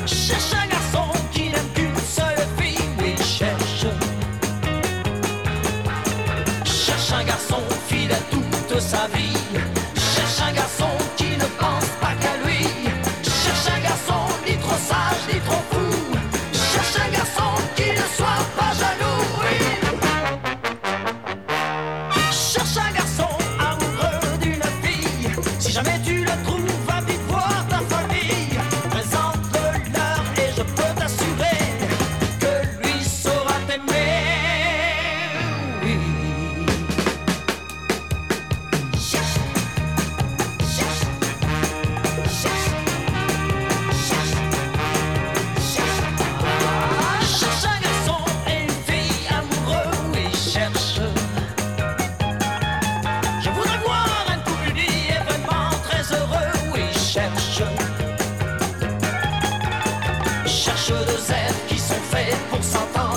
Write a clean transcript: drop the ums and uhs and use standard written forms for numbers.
Cherche un garçon qui n'aime qu'une seule fille, oui, cherche. Cherche un garçon fidèle toute sa vie. Cherche un garçon qui ne pense pas qu'à lui. Cherche un garçon ni trop sage ni trop fou. Cherche un garçon qui ne soit pas jaloux, oui. Cherche un garçon amoureux d'une fille. Si jamais tu le trouves, va vite voir ta famille. Présente-le-leur et je peux t'assurer que lui saura t'aimer, oui. Cherche, cherche, cherche, cherche, cherche. Cherche un garçon et une fille amoureux, oui, cherche. Je voudrais voir un couple uni et vraiment très heureux, oui, cherche. Cherche deux êtres qui sont faits pour s'entendre.